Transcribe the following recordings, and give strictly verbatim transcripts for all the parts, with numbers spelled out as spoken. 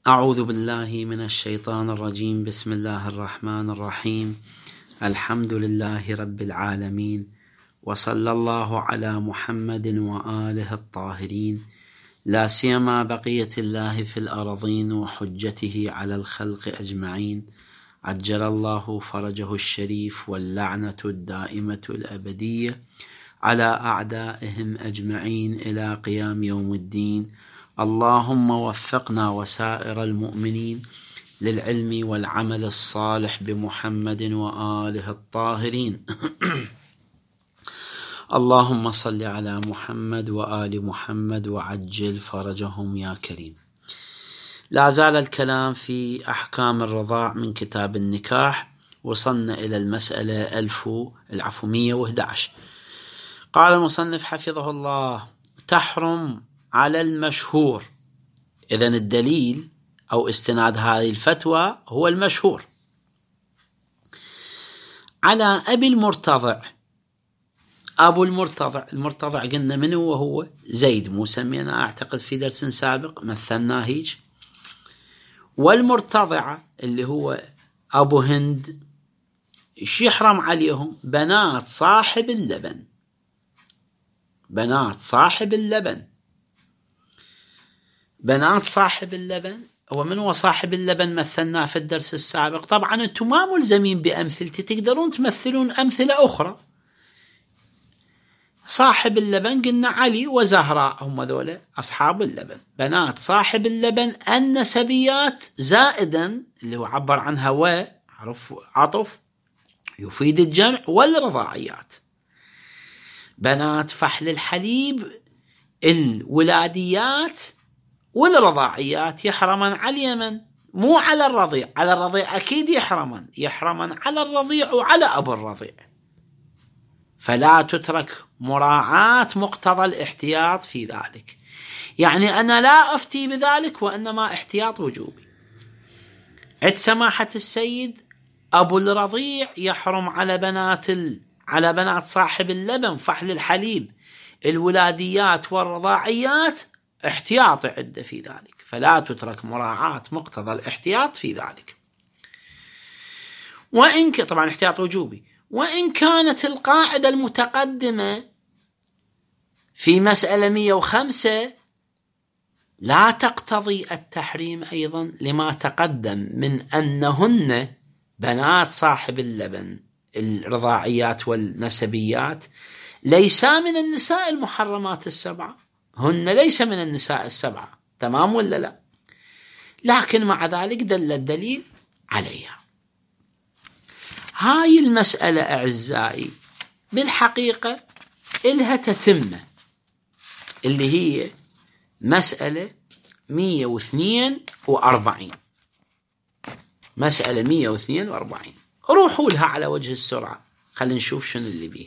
أعوذ بالله من الشيطان الرجيم. بسم الله الرحمن الرحيم. الحمد لله رب العالمين، وصلى الله على محمد وآله الطاهرين، لا سيما بقية الله في الأرضين وحجته على الخلق أجمعين، عجل الله فرجه الشريف، واللعنة الدائمة الأبدية على أعدائهم أجمعين إلى قيام يوم الدين. اللهم وفقنا وسائر المؤمنين للعلم والعمل الصالح بمحمد وآله الطاهرين. اللهم صل على محمد وآل محمد وعجل فرجهم يا كريم. لا زال الكلام في أحكام الرضاع من كتاب النكاح. وصلنا إلى المسألة ألف العفو مئة وأحد عشر. قال المصنف حفظه الله: تحرم على المشهور. إذن الدليل أو استناد هذه الفتوى هو المشهور. على أبي المرتضع. أبو المرتضع، المرتضع قلنا منه وهو زيد، مو سمينا أعتقد في درس سابق مثلنا هيج. والمرتضعة اللي هو أبو هند، إيش يحرم عليهم؟ بنات صاحب اللبن. بنات صاحب اللبن بنات صاحب اللبن ومن هو صاحب اللبن مثلناه في الدرس السابق. طبعا أنتم ما ملزمين بأمثلتي، تقدرون تمثلون أمثلة أخرى. صاحب اللبن قلنا علي وزهراء، هم ذولا أصحاب اللبن. بنات صاحب اللبن النسبيات زائدا اللي هو عبر عنها وعرف عطف يفيد الجمع، والرضاعيات. بنات فحل الحليب الولاديات والرضاعيات يحرمن على اليمن، مو على الرضيع. على الرضيع أكيد يحرمن يحرمن على الرضيع وعلى أبو الرضيع. فلا تترك مراعاة مقتضى الاحتياط في ذلك. يعني أنا لا أفتي بذلك، وإنما احتياط وجوبي. عد سماحة السيد أبو الرضيع يحرم على بنات ال... على بنات صاحب اللبن فحل الحليب الولاديات والرضاعيات، احتياط عدة في ذلك. فلا تترك مراعاة مقتضى الاحتياط في ذلك. وإن ك... طبعا احتياط وجوبي. وإن كانت القاعدة المتقدمة في مسألة مئة وخمسة لا تقتضي التحريم أيضا، لما تقدم من أنهن بنات صاحب اللبن الرضاعيات والنسبيات ليس من النساء المحرمات السبعة. هن ليس من النساء السبعة، تمام ولا لا؟ لكن مع ذلك دل الدليل عليها. هاي المسألة أعزائي بالحقيقة إلها تتمة، اللي هي مسألة مئة واثنين وأربعين. مسألة مئة واثنين وأربعين روحوا لها على وجه السرعة، خلينا نشوف شنو اللي بيه.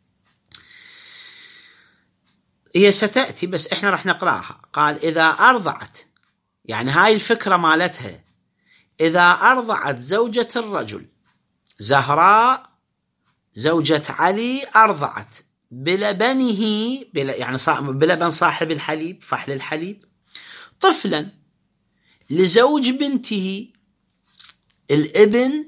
هي ستأتي بس إحنا رح نقرأها. قال: إذا أرضعت، يعني هاي الفكرة مالتها، إذا أرضعت زوجة الرجل زهراء زوجة علي أرضعت بلبنه بل يعني بلبن صاحب الحليب فحل الحليب طفلا لزوج بنته الابن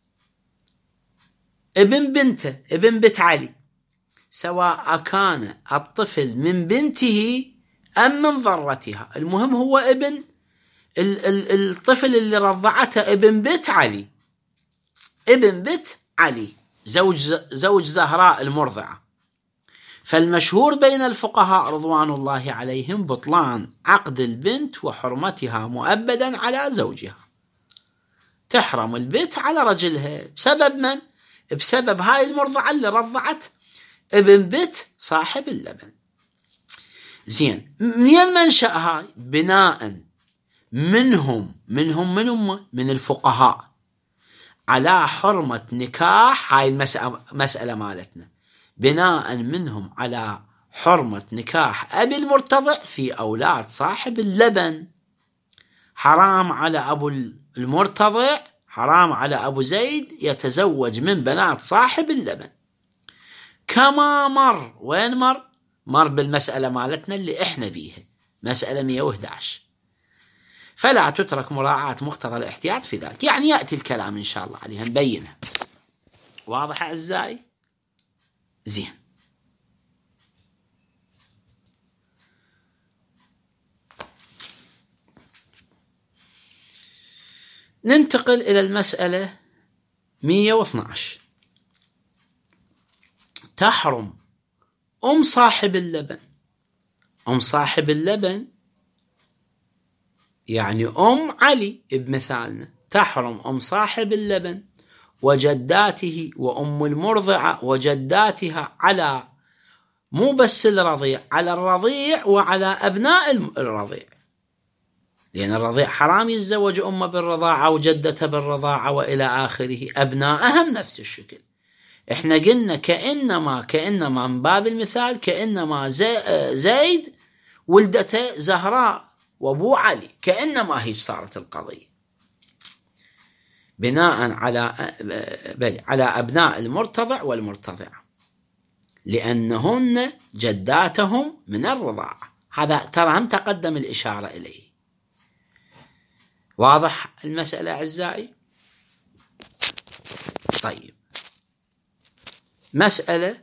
ابن بنته ابن بنت علي، سواء كان الطفل من بنته أم من ضرتها. المهم هو ابن الطفل اللي رضعته ابن بنت علي، ابن بنت علي زوج زوج زهراء المرضعة. فالمشهور بين الفقهاء رضوان الله عليهم بطلان عقد البنت وحرمتها مؤبدا على زوجها. تحرم البنت على رجلها بسبب من؟ بسبب هاي المرضعة اللي رضعت ابن بنت صاحب اللبن. زين، من المنشأ هاي؟ بناء منهم منهم منهم من الفقهاء على حرمة نكاح هاي المسألة مسألة مالتنا، بناء منهم على حرمة نكاح أبي المرتضع في أولاد صاحب اللبن. حرام على أبو المرتضع، حرام على أبو زيد يتزوج من بنات صاحب اللبن. كما مر، وين مر؟ مر بالمسألة مالتنا اللي إحنا بيها، مسألة مئة وأحد عشر. فلا تترك مراعاة مقتضى الاحتياط في ذلك. يعني يأتي الكلام إن شاء الله عليها نبينها. واضح أعزائي؟ زين. ننتقل إلى المسألة مئة واثني عشر. تحرم أم صاحب اللبن. أم صاحب اللبن يعني أم علي بمثالنا. تحرم أم صاحب اللبن وجداته وأم المرضعة وجداتها على مو بس الرضيع، على الرضيع وعلى أبناء الرضيع، لأن الرضيع حرام يتزوج أمه بالرضاعة وجدته بالرضاعة وإلى آخره. أبناءهم نفس الشكل. إحنا قلنا كأنما كأنما من باب المثال كأنما زيد ولدته زهراء وأبو علي، كأنما هي صارت القضية بناء على بل على أبناء المرتضع والمرتضعة، لأنهن جداتهم من الرضاعة. هذا ترى هم تقدم الإشارة إليه. واضح المسألة أعزائي؟ طيب، مسألة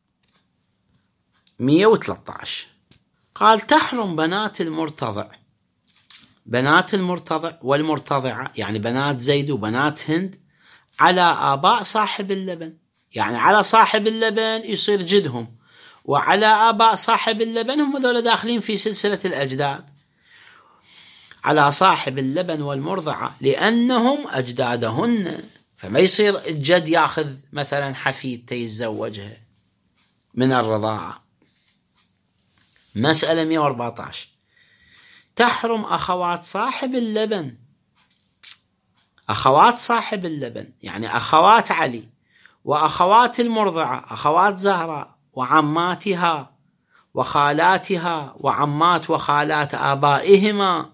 مئة وثلاثة عشر. قال تحرم بنات المرتضع. بنات المرتضع والمرتضعة يعني بنات زيد وبنات هند على آباء صاحب اللبن، يعني على صاحب اللبن يصير جدهم، وعلى آباء صاحب اللبن هم ذولا داخلين في سلسلة الأجداد. على صاحب اللبن والمرضعة لأنهم أجدادهن، فما يصير الجد يأخذ مثلا حفيد يتزوجها من الرضاعة. مسألة مئة وأربعة عشر. تحرم أخوات صاحب اللبن. أخوات صاحب اللبن يعني أخوات علي وأخوات المرضعة، أخوات زهراء وعماتها وخالاتها وعمات وخالات آبائهما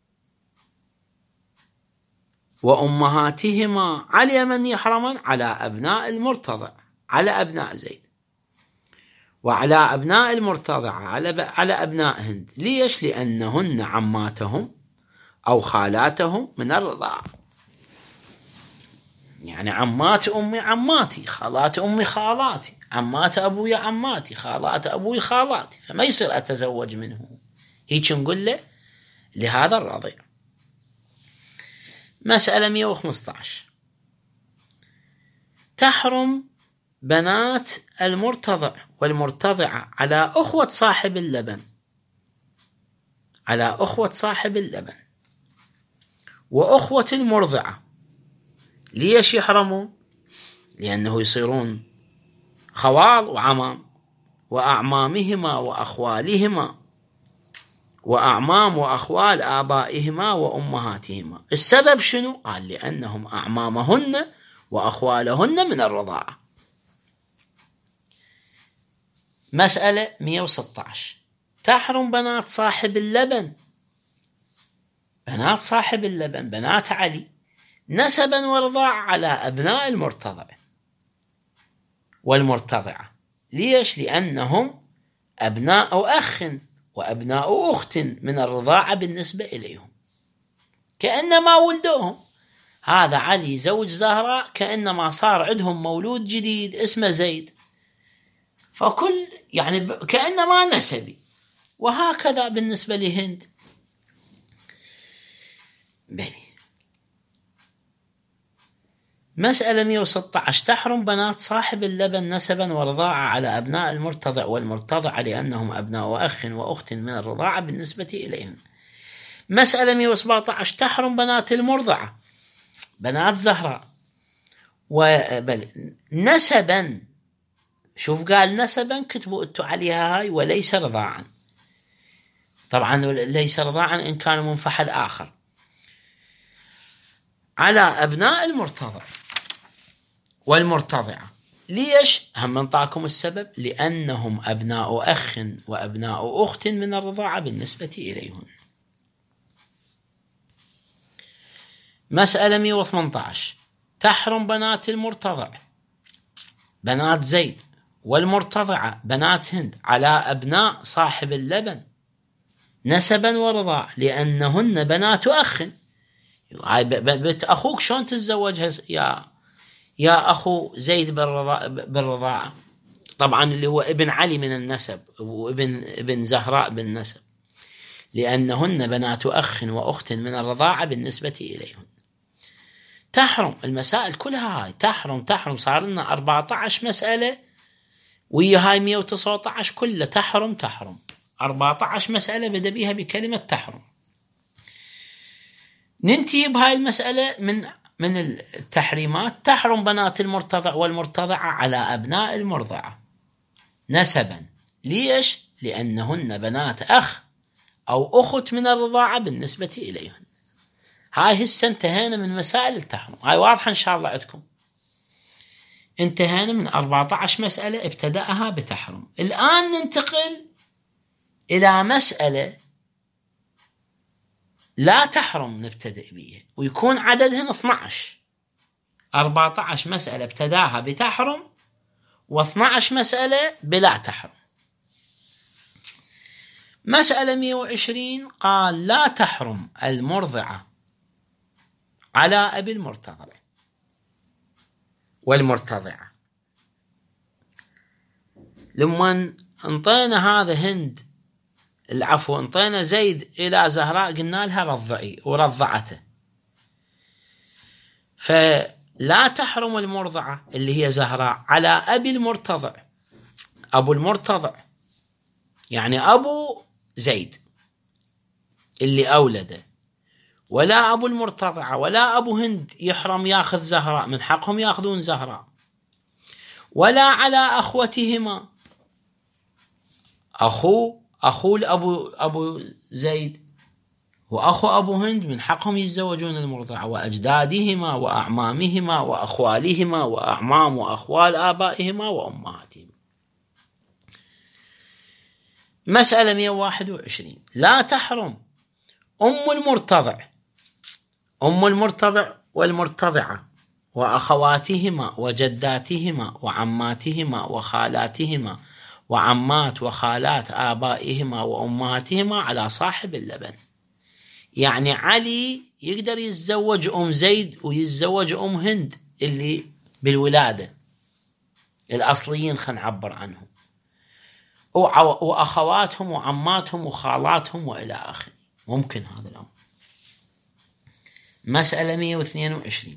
وأمهاتهما. على من يحرمن؟ على أبناء المرتضع، على أبناء زيد، وعلى أبناء المرتضع، على على أبناء هند. ليش؟ لأنهن عماتهم أو خالاتهم من الرضاعة. يعني عمات أمي عماتي، خالات أمي خالاتي، عمات أبوي عماتي، خالات أبوي خالاتي، فما يصير أتزوج منه. هيك نقول له لهذا الرضيع. مسألة مئة وخمسة عشر. تحرم بنات المرتضع والمرتضعة على أخوة صاحب اللبن، على أخوة صاحب اللبن وأخوة المرضعة. ليش يحرمون؟ لأنه يصيرون خوال وعمام، وأعمامهما وأخوالهما، وأعمام وأخوال آبائهما وأمهاتهما. السبب شنو؟ قال لأنهم أعمامهن وأخوالهن من الرضاعة. مسألة مئة وستة عشر. تحرم بنات صاحب اللبن. بنات صاحب اللبن بنات علي نسبا ورضاعة على أبناء المرتضع والمرتضعة. ليش؟ لأنهم أبناء أخ وأبناء أخت من الرضاعة بالنسبة إليهم، كأنما ولدوهم. هذا علي زوج زهراء، كأنما صار عندهم مولود جديد اسمه زيد، فكل يعني كأنما نسبي. وهكذا بالنسبة لهند. بلي. مسألة مئة وستة عشر. تحرم بنات صاحب اللبن نسبا ورضاعة على أبناء المرتضع والمرتضعة لأنهم أبناء أخ وأخت من الرضاعة بالنسبة إليهم. مسألة مئة وسبعة عشر. تحرم بنات المرضعة بنات زهراء وبل نسبا. شوف قال نسبا، كتبوا انتوا عليها هاي وليس رضاعا. طبعا ليس رضاعا إن كان منفحل آخر. على أبناء المرتضع والمرتضعة. ليش؟ هم نطاكم السبب، لأنهم أبناء أخ وأبناء أخت من الرضاعة بالنسبة إليهم. مسألة مئة وثمانية عشر. تحرم بنات المرتضع بنات زيد والمرتضعة بنات هند على أبناء صاحب اللبن نسبا ورضاع لأنهن بنات أخ. هاي بنت أخوك شلون تتزوجها يا يا أخو زيد بالرضاعة؟ طبعا اللي هو ابن علي من النسب وابن ابن زهراء بالنسب، لأنهن بنات أخ وأخت من الرضاعة بالنسبة إليهن. تحرم المسائل كلها هاي تحرم تحرم صار لنا أربعة عشر مسألة ويا هاي مئة وتسعة عشر كلها تحرم تحرم. أربعة عشر مسألة بدأ بها بكلمة تحرم. ننتهي بهاي المسألة من من التحريمات. تحرم بنات المرتضع والمرتضعة على أبناء المرضعة نسبا. ليش؟ لأنهن بنات أخ أو أخت من الرضاعة بالنسبة إليهن. هاي هسه انتهينا من مسائل التحرم. هاي واضحة إن شاء الله عندكم. انتهينا من أربعة عشر مسألة ابتدأها بتحرم. الآن ننتقل إلى مسألة لا تحرم نبتدئ بها ويكون عددهن اثني عشر. أربعة عشر مسألة ابتداها بتحرم واثني عشر مسألة بلا تحرم. مسألة مئة وعشرين قال لا تحرم المرضعة على أبي المرتضع والمرتضعة. لما انطينا هذا هند العفو انطينا زيد إلى زهراء قلنا لها رضعي ورضعته، فلا تحرم المرضعة اللي هي زهراء على أبي المرتضع. أبو المرتضع يعني أبو زيد اللي أولده، ولا أبو المرتضعة ولا أبو هند يحرم ياخذ زهراء، من حقهم ياخذون زهراء، ولا على أخوتهما. أخو أخو أبو أبو زيد وأخو أبو هند من حقهم يتزوجون المرضعة، وأجدادهما وأعمامهما وأخوالهما وأعمام وأخوال آبائهما وأمهاتهما. مسألة مئة وواحد وعشرين لا تحرم أم المرتضع أم المرتضع والمرتضعة وأخواتهما وجداتهما وعماتهما وخالاتهما وعمات وخالات آبائهما وأمهاتهما على صاحب اللبن. يعني علي يقدر يتزوج أم زيد ويتزوج أم هند اللي بالولادة الأصليين خلينا نعبر عنهم، وأخواتهم وعماتهم وخالاتهم وإلى آخره. ممكن هذا الأمر. مسألة مئة واثنين وعشرين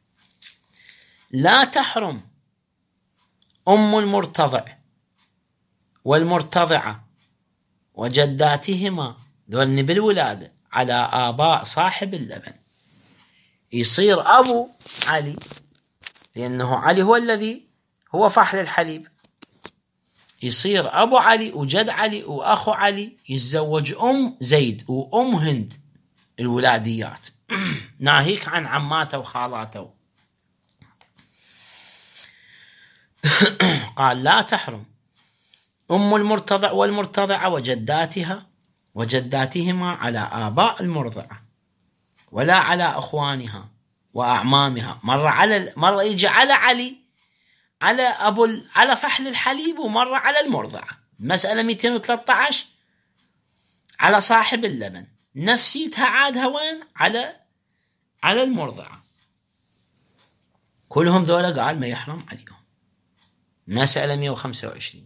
لا تحرم أم المرتضع والمرتضعة وجداتهما ذولن بالولادة على آباء صاحب اللبن. يصير أبو علي لأنه علي هو الذي هو فحل الحليب، يصير أبو علي وجد علي وأخو علي يتزوج أم زيد وأم هند الولاديات ناهيك عن عماته وخالاته. قال لا تحرم أم المرتضع والمرتضعة وجداتها وجداتهما على آباء المرضعة، ولا على أخوانها وأعمامها. مرة على مرة يجي على علي على أبو على فحل الحليب، ومرة على المرضعة. مسألة مئتين وثلاثة عشر على صاحب اللبن، نفسيتها عادها وين؟ على على المرضعة. كلهم ذولا قال ما يحرم عليهم. مسألة مئة وخمسة وعشرين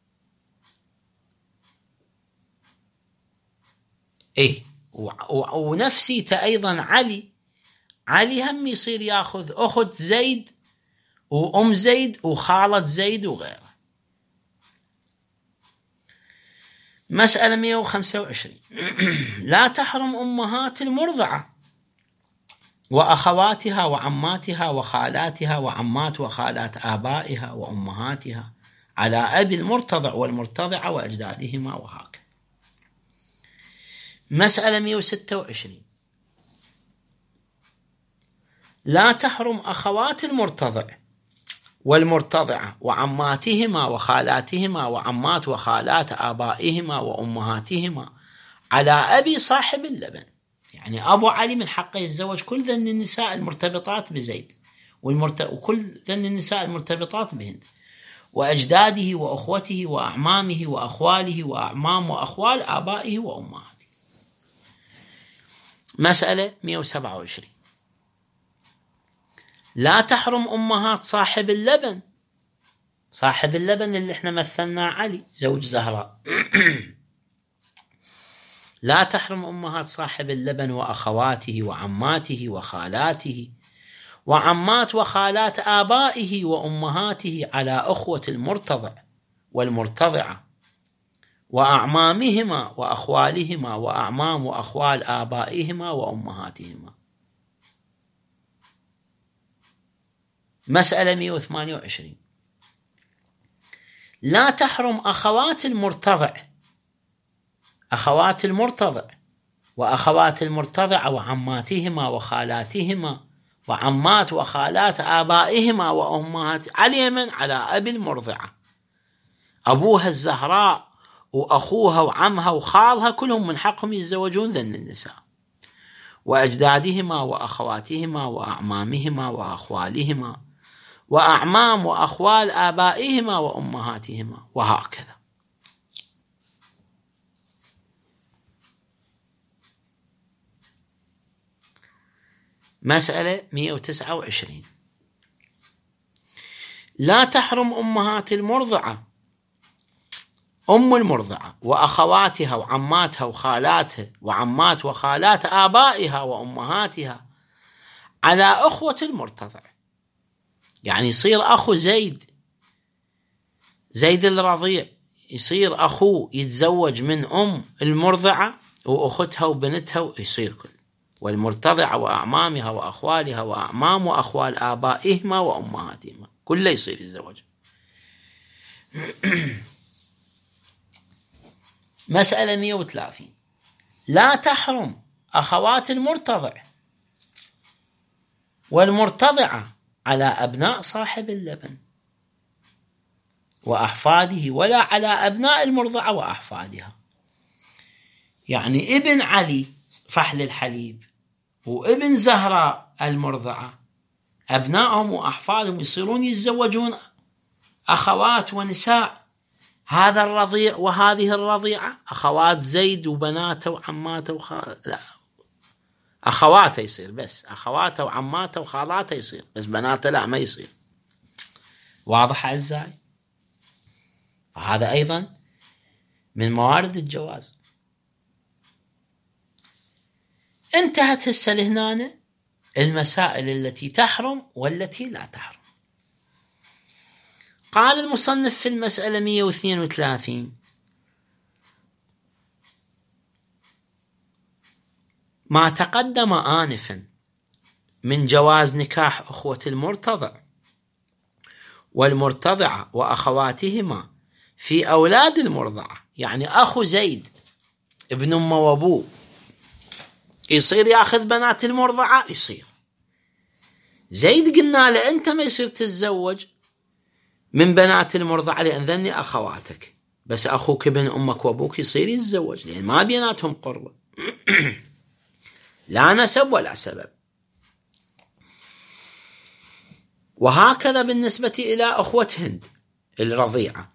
إيه ونفسيته أيضا علي علي هم يصير ياخذ أخت زيد وأم زيد وخالة زيد وغيره. مسألة مئة وخمسة وعشرين لا تحرم أمهات المرضعة وأخواتها وعماتها وخالاتها وعمات وخالات آبائها وأمهاتها على أبي المرتضع والمرتضعة وأجدادهما وهكذا. مسألة مئة وستة وعشرين لا تحرم أخوات المرتضع والمرتضعة وعماتهما وخالاتهما وعمات وخالات آبائهما وأمهاتهما على أبي صاحب اللبن. يعني أبو علي من حقه يتزوج كل ذن النساء المرتبطات بزيد والمرت... وكل ذن النساء المرتبطات بهند، وأجداده وأخوته وأعمامه وأخواله وأعمام وأخوال آبائه وأمهاته. مسألة مئة وسبعة وعشرين. لا تحرم أمهات صاحب اللبن، صاحب اللبن اللي احنا مثلنا علي زوج زهراء لا تحرم أمهات صاحب اللبن وأخواته وعماته وخالاته وعمات وخالات آبائه وأمهاته على أخوة المرتضع والمرتضعة وأعمامهما وأخوالهما وأعمام وأخوال آبائهما وأمهاتهما. مسألة مئة وثمانية وعشرين. لا تحرم أخوات المرتضع، أخوات المرتضع وأخوات المرتضع وعماتهما وخالاتهما وعمات وخالات آبائهما وأمهات على من على أبي المرضعة، أبوها الزهراء وأخوها وعمها وخالها كلهم من حقهم يتزوجون ذن النساء، وأجدادهما وأخواتهما وأعمامهما وأخوالهما وأعمام وأخوال آبائهما وأمهاتهما وهكذا. مسألة مئة وتسعة وعشرين. لا تحرم أمهات المرضعة، أم المرضعة وأخواتها وعماتها وخالاتها وعمات وخالات آبائها وأمهاتها على أخوة المرتضع، يعني يصير أخو زيد زيد الرضيع يصير أخوه يتزوج من أم المرضعة وأختها وبنتها ويصير كل، والمرتضعة وأعمامها وأخوالها وأعمام وأخوال آبائهما وأمهاتهما كله يصير يتزوج. مسألة مئة وثلاثين. لا تحرم أخوات المرتضع والمرتضعة على أبناء صاحب اللبن وأحفاده ولا على أبناء المرضعة وأحفادها، يعني ابن علي فحل الحليب وابن زهراء المرضعة أبنائهم وأحفادهم يصيرون يتزوجون أخوات ونساء هذا الرضيع وهذه الرضيعة، أخوات زيد وبناته وعماته وخال لا أخواته يصير بس، أخواته وعماته وخالاته يصير بس، بناته لا ما يصير. واضح أعزائي؟ هذا أيضا من موارد الجواز. انتهت هسه لهنا المسائل التي تحرم والتي لا تحرم. قال المصنف في المسألة مئة واثنين وثلاثين: ما تقدم آنفا من جواز نكاح أخوة المرتضع والمرتضعة وأخواتهما في أولاد المرضعة، يعني أخو زيد ابن أمه وأبوه يصير يأخذ بنات المرضعة، يصير زيد قلنا له أنت ما يصير تتزوج من بنات المرضعة لأن ذني أخواتك، بس أخوك ابن أمك وأبوك يصير يتزوج لأن ما بيناتهم قربة لا نسب ولا سبب. وهكذا بالنسبة إلى أخوة هند الرضيعة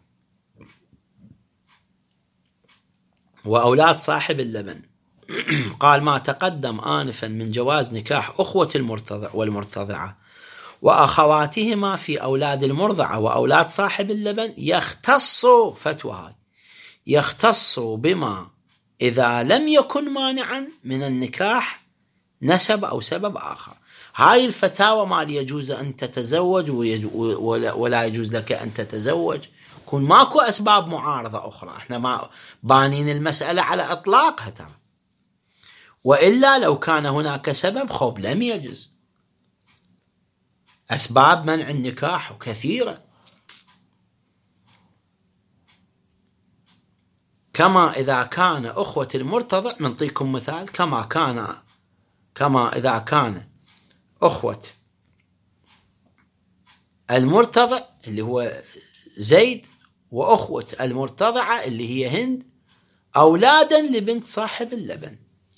وأولاد صاحب اللبن. قال ما تقدم آنفا من جواز نكاح أخوة المرتضع والمرتضعة وأخواتهما في أولاد المرضعة وأولاد صاحب اللبن يختص فتوى هاي يختص بما إذا لم يكن مانعا من النكاح نسب أو سبب آخر. هاي الفتاوى ما يجوز أن تتزوج ولا يجوز لك أن تتزوج كون ماكو أسباب معارضة أخرى، احنا ما بانين المسألة على إطلاقها ترى، وإلا لو كان هناك سبب خب لم يجوز. أسباب منع النكاح كثيرة، كما إذا كان أخوة المرتضع، نعطيكم مثال، كما كان كما إذا كان أخوة المرتضع اللي هو زيد وأخوة المرتضعة اللي هي هند أولادا لبنت صاحب اللبن،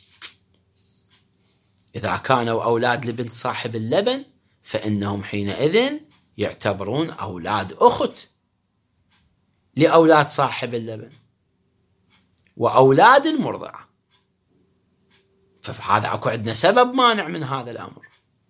إذا كانوا أولاد لبنت صاحب اللبن فإنهم حينئذ يعتبرون أولاد أخت لأولاد صاحب اللبن وأولاد المرضعة. فهذا أكو عندنا سبب مانع من هذا الأمر.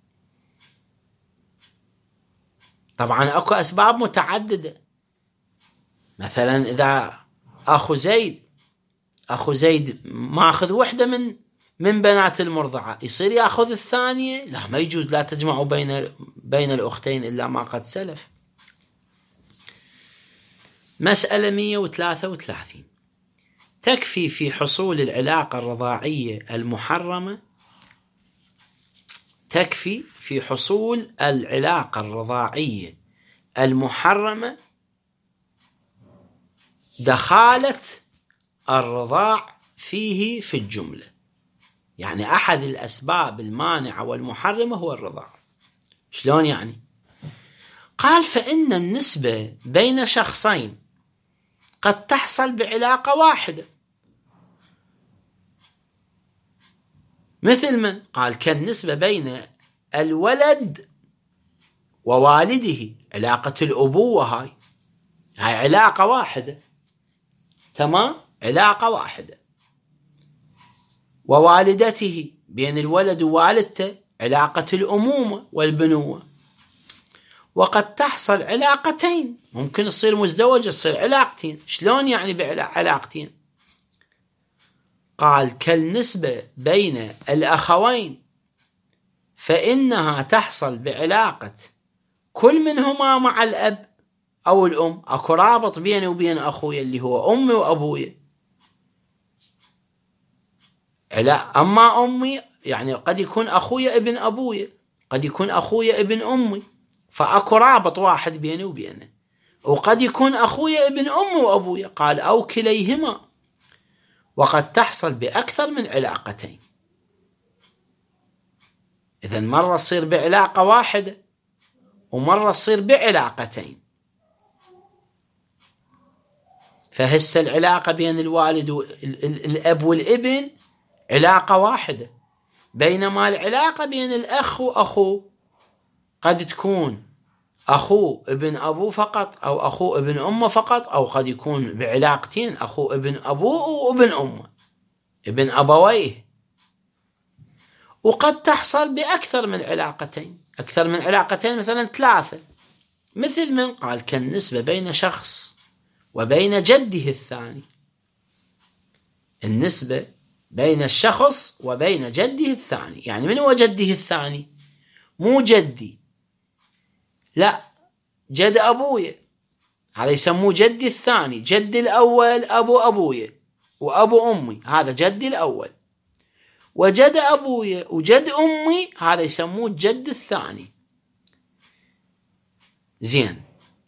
طبعا أكو أسباب متعددة، مثلا إذا أخو زيد أخو زيد ماخذ وحدة من من بنات المرضعة، يصير يأخذ الثانية؟ لا، ما يجوز، لا تجمع بين بين الأختين إلا ما قد سلف. مسألة مئة وثلاثة وثلاثين: تكفي في حصول العلاقة الرضاعية المحرمة تكفي في حصول العلاقة الرضاعية المحرمة دخالة الرضاع فيه في الجملة. يعني أحد الأسباب المانعة والمحرمة هو الرضاع. شلون يعني؟ قال: فإن النسبة بين شخصين قد تحصل بعلاقة واحدة. مثل من؟ قال: كالنسبة بين الولد ووالده، علاقة الأبوة، هاي هاي علاقة واحدة، تمام، علاقة واحدة. ووالدته، بين الولد ووالدته، علاقة الأمومة والبنوة. وقد تحصل علاقتين، ممكن تصير مزدوجة، تصير علاقتين. شلون يعني بعلاقتين؟ قال: كالنسبة بين الأخوين، فإنها تحصل بعلاقة كل منهما مع الأب أو الأم. أكو رابط بيني وبين أخوي اللي هو أمي وأبوي. أما أمي يعني قد يكون أخوي ابن أبوي، قد يكون أخوي ابن أمي، فأكو رابط واحد بيني وبينه. وقد يكون أخوي ابن أمي وأبوي، قال: أو كليهما. وقد تحصل بأكثر من علاقتين. إذن مرة تصير بعلاقة واحدة، ومرة تصير بعلاقتين. فهسه العلاقة بين الوالد والأب والابن علاقة واحدة، بينما العلاقة بين الأخ وأخوه قد تكون أخوه ابن أبوه فقط، أو أخوه ابن أمه فقط، أو قد يكون بعلاقتين، أخوه ابن أبوه وابن أمه، ابن أبويه. وقد تحصل بأكثر من علاقتين، أكثر من علاقتين، مثلا ثلاثة. مثل من؟ قال: كالنسبة بين شخص وبين جده الثاني. النسبة بين الشخص وبين جده الثاني، يعني من هو جده الثاني؟ مو جدي، لا، جد أبوي، هذا يسموه جدي الثاني. جدي الأول أبو أبوي وأبو أمي، هذا جدي الأول. وجد أبوي وجد أمي، هذا يسموه الجد الثاني. زين.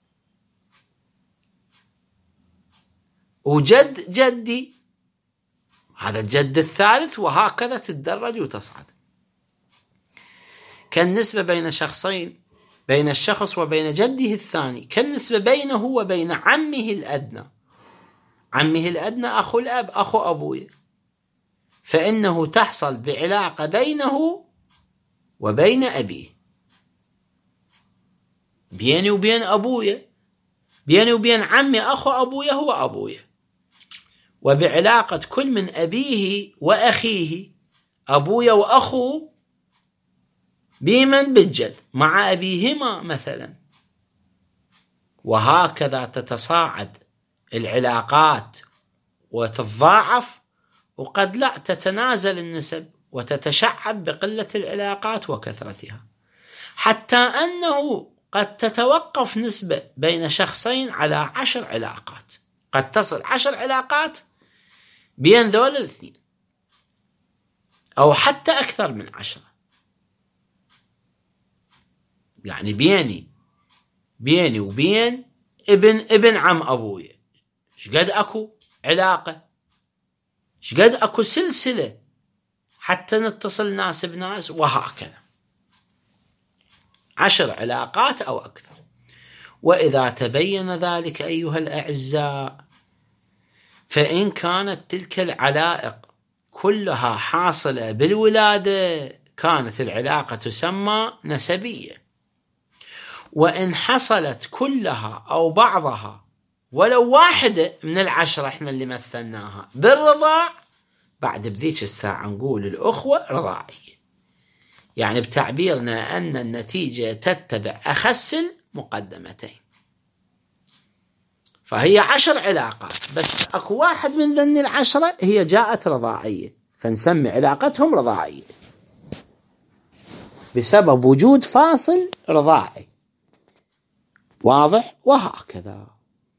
وجد جدي، هذا الجد الثالث، وهكذا تتدرج وتصعد. كالنسبة بين شخصين، بين الشخص وبين جده الثاني، كالنسبة بينه وبين عمه الأدنى. عمه الأدنى أخو الأب، أخو أبوه، فإنه تحصل بعلاقة بينه وبين أبيه. بيني وبين أبويا، بيني وبين عمي أخو أبويا هو أبويا، وبعلاقة كل من أبيه وأخيه، أبويا وأخوه، بمن؟ بالجد مع أبيهما مثلا. وهكذا تتصاعد العلاقات وتتضاعف، وقد لا تتنازل النسب وتتشعب بقلة العلاقات وكثرتها، حتى أنه قد تتوقف نسبة بين شخصين على عشر علاقات. قد تصل عشر علاقات بين ذول الاثنين، أو حتى أكثر من عشرة. يعني بيني بيني وبين ابن ابن عم أبوي شقد أكو علاقة، شقد أكو سلسلة حتى نتصل ناس بناس، وهكذا عشر علاقات أو أكثر. وإذا تبين ذلك أيها الأعزاء، فإن كانت تلك العلائق كلها حاصلة بالولادة، كانت العلاقة تسمى نسبية. وإن حصلت كلها أو بعضها ولو واحدة من العشرة احنا اللي مثلناها بالرضاع، بعد بذيك الساعة نقول الأخوة رضاعية، يعني بتعبيرنا أن النتيجة تتبع أخس المقدمتين. فهي عشر علاقات، بس أكو واحد من ذن العشرة هي جاءت رضاعية، فنسمي علاقتهم رضاعية بسبب وجود فاصل رضاعي. واضح؟ وهكذا.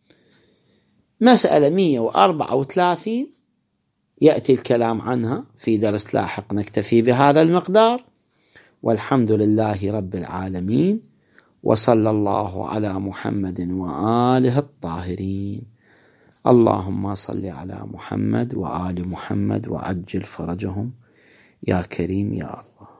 مسألة مئة وأربعة وثلاثين يأتي الكلام عنها في درس لاحق. نكتفي بهذا المقدار، والحمد لله رب العالمين، وصلى الله على محمد وآله الطاهرين. اللهم صل على محمد وآل محمد وعجل فرجهم يا كريم يا الله.